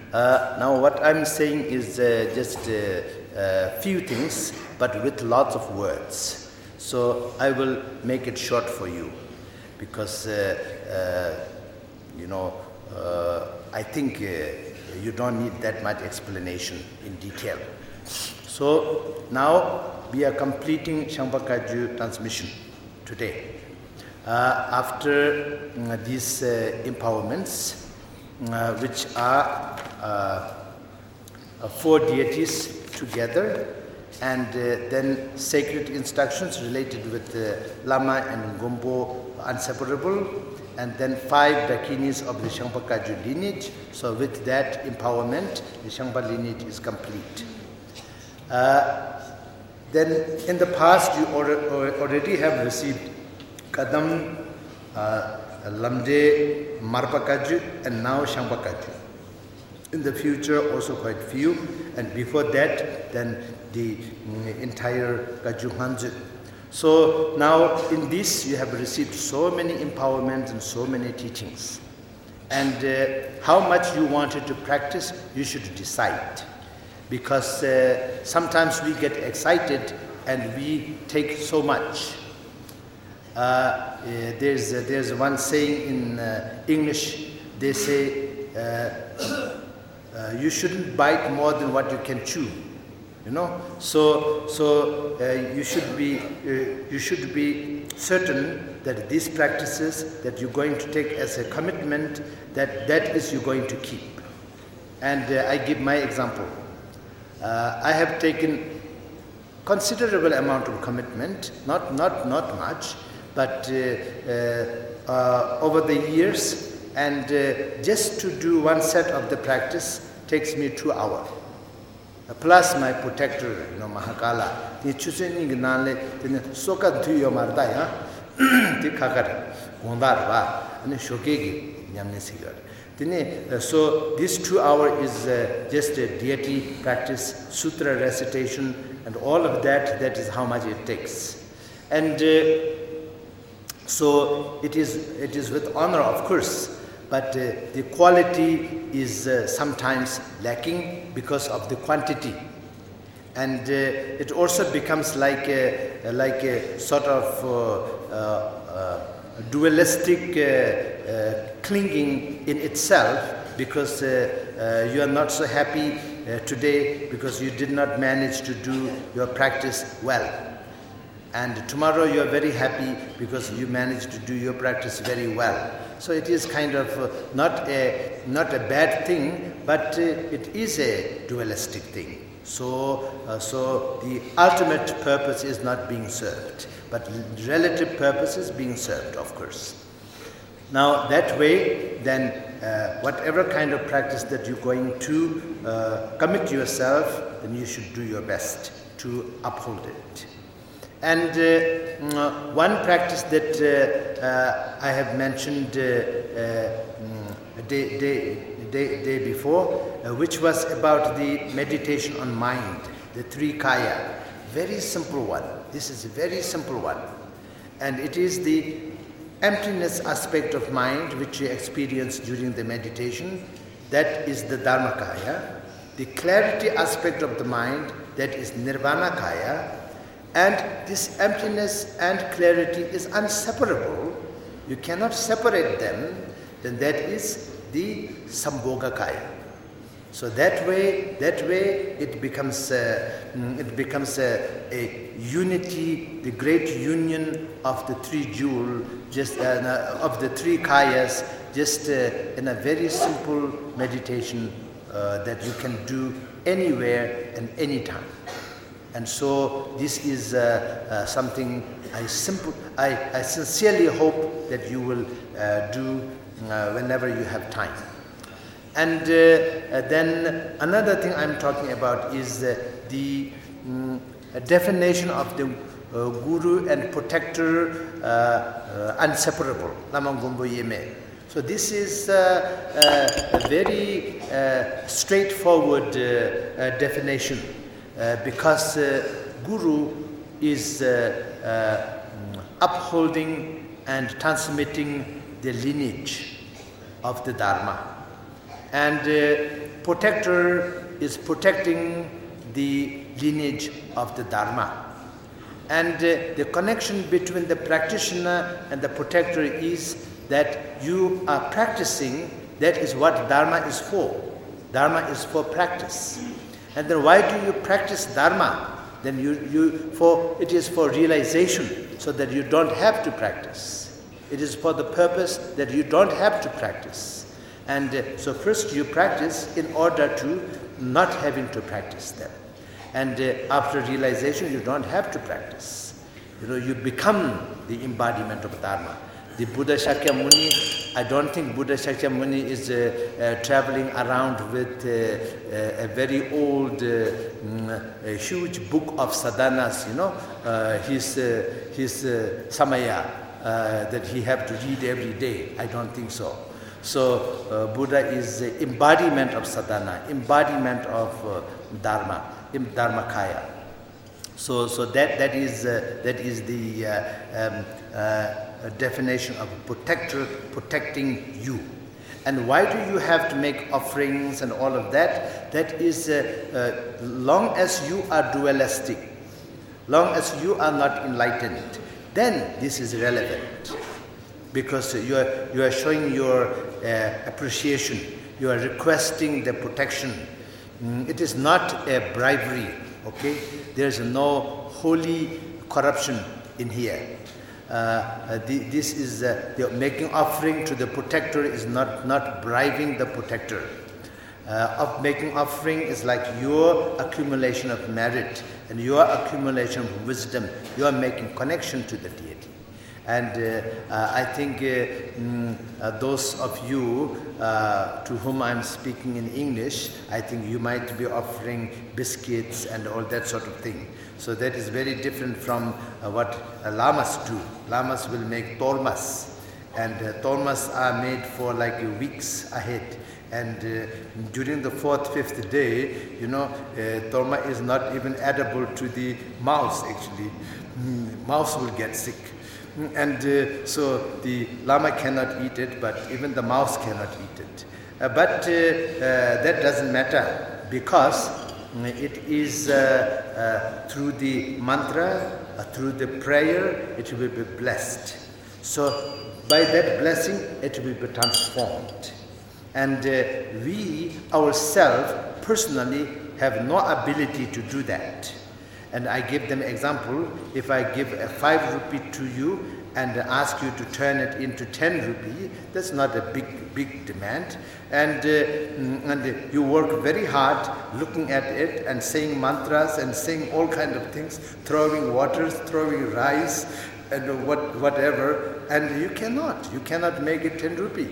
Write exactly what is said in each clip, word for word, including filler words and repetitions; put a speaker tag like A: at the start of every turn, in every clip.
A: Uh, now what I'm saying is uh, just a uh, uh, few things, but with lots of words. So I will make it short for you, because uh, uh, you know uh, I think uh, you don't need that much explanation in detail. So now we are completing Shangpa Kagyu transmission today. Uh, after uh, these uh, empowerments, uh, which are uh, uh, four deities together, and uh, then sacred instructions related with uh, Lama and Ngombo inseparable, and then five dakinis of the Shangpa Kagyu lineage. So with that empowerment, the Shangpa lineage is complete. Uh, then in the past you already have received Kadam, uh, Lamde, Marpa Kagyu, and now Shangpa Kagyu. In the future also quite few, and before that then the mm, entire Kagyu Hanju. So now in this you have received so many empowerments and so many teachings. And uh, how much you wanted to practice, you should decide. Because uh, sometimes we get excited and we take so much. Uh, uh, there's, uh, there's one saying in uh, English, they say, uh, uh, you shouldn't bite more than what you can chew. You know, so so uh, you should be uh, you should be certain that these practices that you're going to take as a commitment, that that is you're going to keep. And uh, I give my example. Uh, I have taken considerable amount of commitment, not not not much, but uh, uh, uh, over the years, and uh, just to do one set of the practice takes me two hours. Plus my protector, you know, Mahakala. The choosing nale, the soka to your mardaya, the kakar, Gondarva, and the shokegi, Yamnesigar. So this two hour is uh, just a deity practice, sutra recitation, and all of that, that is how much it takes. And uh, so it is, it is with honor, of course. But uh, the quality is uh, sometimes lacking because of the quantity. And uh, it also becomes like a, like a sort of uh, uh, uh, dualistic uh, uh, clinging in itself, because uh, uh, you are not so happy uh, today because you did not manage to do your practice well. And tomorrow you are very happy because you managed to do your practice very well. So it is kind of uh, not a not a bad thing, but uh, it is a dualistic thing. So uh, so the ultimate purpose is not being served, but relative purpose is being served, of course. Now that way, then uh, whatever kind of practice that you're going to uh, commit yourself, then you should do your best to uphold it. And uh, one practice that uh, uh, I have mentioned uh, uh, day, day, day, day before, uh, which was about the meditation on mind, the three kaya. Very simple one. This is a very simple one. And it is the emptiness aspect of mind which you experience during the meditation. That is the Dharmakaya. The clarity aspect of the mind, that is Nirvana Kaya. And this emptiness and clarity is inseparable. You cannot separate them. Then that is the Sambhogakaya. So that way, that way it becomes uh, it becomes a, a unity, the great union of the three jewel, just uh, of the three kayas, just uh, in a very simple meditation uh, that you can do anywhere and anytime. And so this is uh, uh, something I, simple, I, I sincerely hope that you will uh, do uh, whenever you have time. And uh, uh, then another thing I'm talking about is uh, the um, definition of the uh, guru and protector uh, uh, inseparable. So this is uh, uh, a very uh, straightforward uh, uh, definition. Uh, because uh, Guru is uh, uh, upholding and transmitting the lineage of the Dharma. And uh, protector is protecting the lineage of the Dharma. And uh, the connection between the practitioner and the protector is that you are practicing. That is what Dharma is for. Dharma is for practice. And then why do you practice Dharma? Then you, you for it is for realization, so that you don't have to practice. It is for the purpose that you don't have to practice. And uh, so first you practice in order to not having to practice them. And uh, after realization, you don't have to practice. You know, you become the embodiment of Dharma. The Buddha Shakyamuni, I don't think Buddha Shakyamuni is uh, uh, traveling around with uh, uh, a very old, uh, mm, a huge book of sadhanas, you know, uh, his, uh, his uh, samaya uh, that he have to read every day. I don't think so. So uh, Buddha is the embodiment of sadhana, embodiment of uh, Dharma. Dharmakaya. So, so that that is uh, that is the uh, um, uh, definition of protector protecting you. And why do you have to make offerings and all of that? That is, uh, uh, long as you are dualistic, long as you are not enlightened, then this is relevant, because you are you are showing your uh, appreciation. You are requesting the protection. It is not a bribery, okay? There is no holy corruption in here. Uh, the, this is uh, the making offering to the protector is not, not bribing the protector. Uh, of making offering is like your accumulation of merit and your accumulation of wisdom. You are making connection to the deity. And uh, uh, I think uh, mm, uh, those of you uh, to whom I'm speaking in English, I think you might be offering biscuits and all that sort of thing. So that is very different from uh, what uh, lamas do. Lamas will make tolmas, and uh, tolmas are made for like weeks ahead. And uh, during the fourth, fifth day, you know, uh, tolma is not even edible to the mouse actually. Mm, mouse will get sick. And uh, so the lama cannot eat it, but even the mouse cannot eat it. Uh, but uh, uh, that doesn't matter, because it is uh, uh, through the mantra, uh, through the prayer, it will be blessed. So by that blessing, it will be transformed. And uh, we ourselves personally have no ability to do that. And I give them example. If I give a five rupee to you and ask you to turn it into ten rupee, that's not a big, big demand. And, uh, and you work very hard looking at it and saying mantras and saying all kind of things, throwing waters, throwing rice and what, whatever. And you cannot. You cannot make it ten rupee.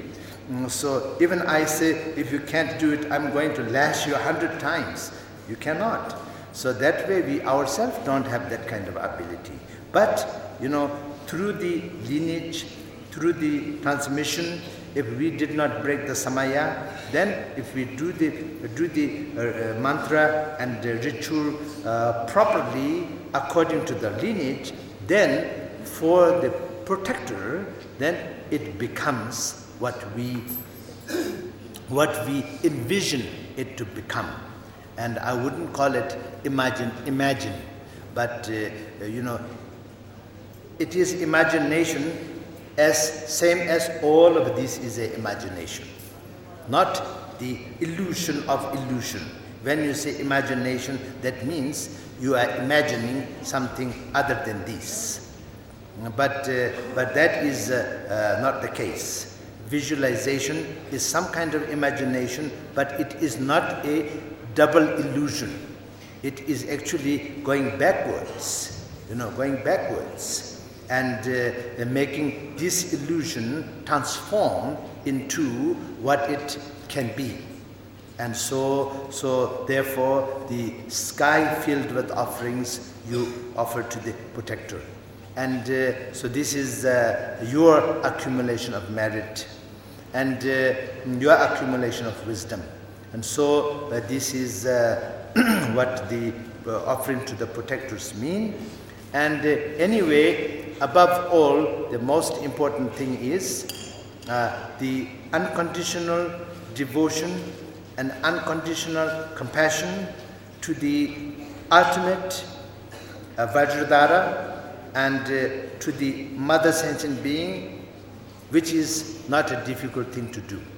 A: So even I say, if you can't do it, I'm going to lash you a hundred times. You cannot. So that way we ourselves don't have that kind of ability. But, you know, through the lineage, through the transmission, if we did not break the samaya, then if we do the, do the uh, mantra and the ritual uh, properly according to the lineage, then for the protector, then it becomes what we, what we envision it to become. And I wouldn't call it imagine, imagine, but uh, you know, it is imagination as same as all of this is a imagination, not the illusion of illusion. When you say imagination, that means you are imagining something other than this. But uh, but that is uh, uh, not the case. Visualization is some kind of imagination, but it is not a double illusion. It is actually going backwards, you know, going backwards and uh, making this illusion transform into what it can be. And so, so therefore, the sky filled with offerings you offer to the protector. And uh, so this is uh, your accumulation of merit and uh, your accumulation of wisdom. And so uh, this is uh, what the uh, offering to the protectors mean. And uh, anyway, above all, the most important thing is uh, the unconditional devotion and unconditional compassion to the ultimate uh, Vajradhara and uh, to the mother sentient being, which is not a difficult thing to do.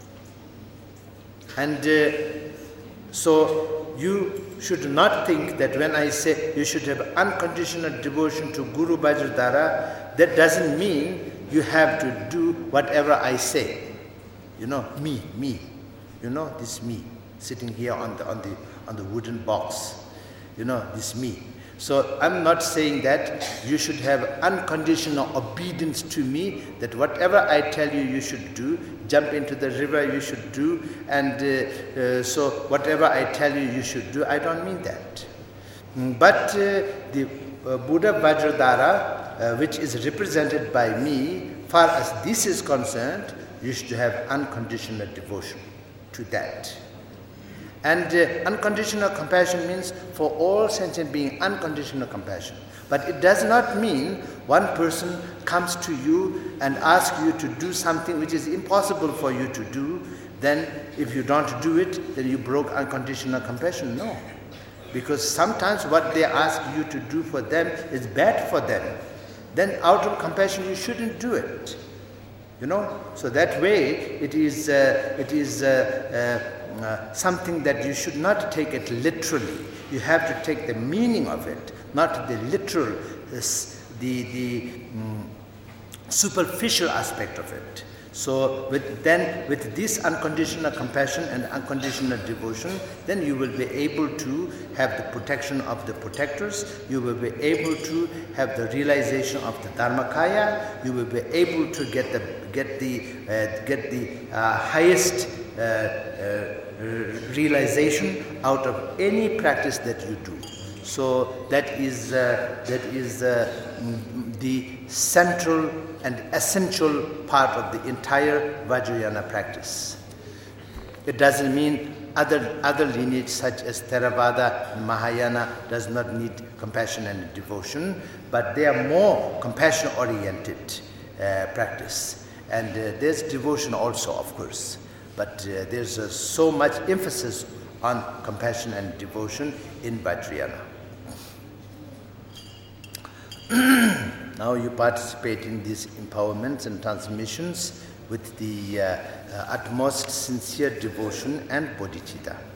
A: And uh, so you should not think that when I say you should have unconditional devotion to Guru Vajradhara, that doesn't mean you have to do whatever I say. You know, me, me. You know, this me, sitting here on the, on the, on the wooden box. You know, this me. So I'm not saying that you should have unconditional obedience to me, that whatever I tell you you should do, jump into the river you should do, and uh, uh, so whatever I tell you you should do, I don't mean that. But uh, the uh, Buddha Vajradhara, uh, which is represented by me, far as this is concerned, you should have unconditional devotion to that. And uh, unconditional compassion means for all sentient beings, unconditional compassion. But it does not mean one person comes to you and asks you to do something which is impossible for you to do. Then if you don't do it, then you broke unconditional compassion. No. Because sometimes what they ask you to do for them is bad for them. Then out of compassion you shouldn't do it. You know? So that way it is, uh, it is uh, uh, Uh, something that you should not take it literally. You have to take the meaning of it, not the literal, this, the, the mm, superficial aspect of it. So with, then with this unconditional compassion and unconditional devotion, then you will be able to have the protection of the protectors, you will be able to have the realization of the Dharmakaya, you will be able to get the, get the, uh, get the uh, highest uh, uh, realization out of any practice that you do. So that is uh, that is uh, the central and essential part of the entire Vajrayana practice. It doesn't mean other other lineage such as Theravada and Mahayana does not need compassion and devotion, but they are more compassion oriented uh, practice, and uh, there's devotion also, of course. But uh, there's uh, so much emphasis on compassion and devotion in Vajrayana. Now you participate in these empowerments and transmissions with the uh, uh, utmost sincere devotion and bodhicitta.